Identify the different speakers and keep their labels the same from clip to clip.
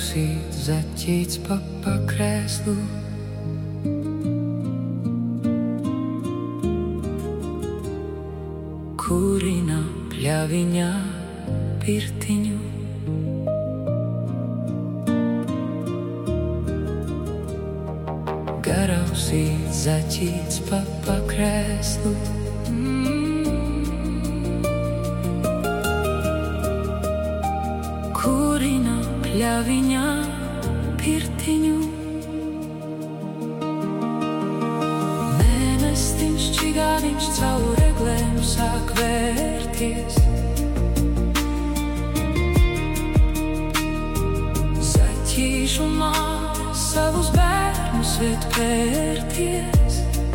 Speaker 1: Garausīt zaķīts pa krēslu. Kurina pļaviņā pirtiņu. Garausīt zaķīts pa krēslu. Kurina pļaviņā pirtiņu. Mēnestim šķigāniņš caur eglēm sāk vērties. Zaķīšu māte savus bērnus ved pērties.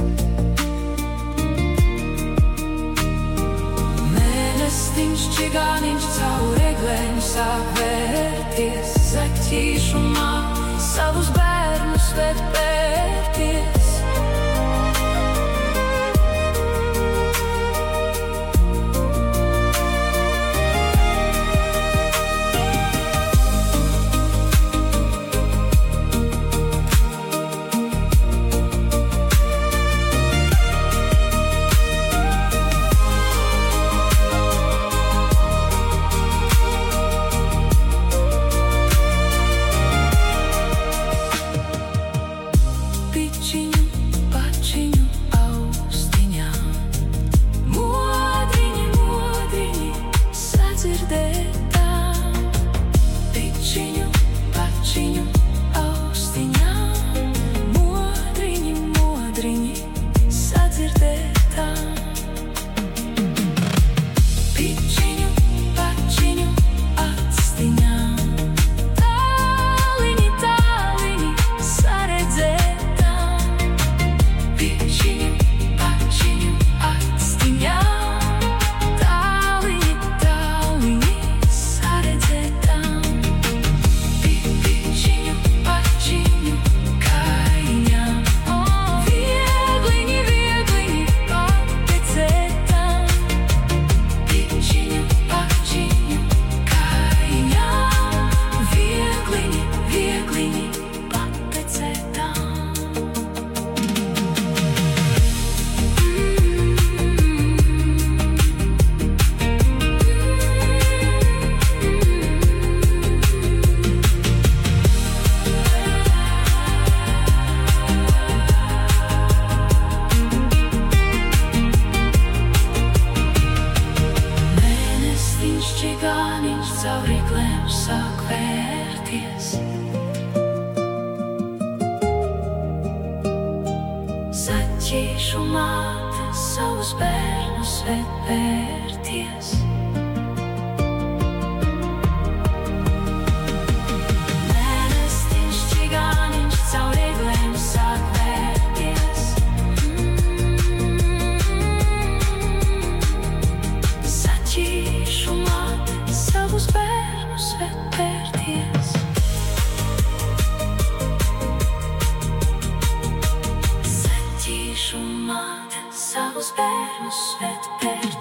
Speaker 1: Mēnestim šķigāniņš caur eglēm sāk vērties. Zaķīšu māte savus bērnus ved pērties. Šķigāniņš caur eglēm sāk vērties. Zaķīšu māte savus bērnus ved pērties. Mēnestim šķigāniņš caur eglēm sāk vērties. Zaķīšu māte savus bērnus ved pērties. Zaķīšu māte savus bērnus ved pērties.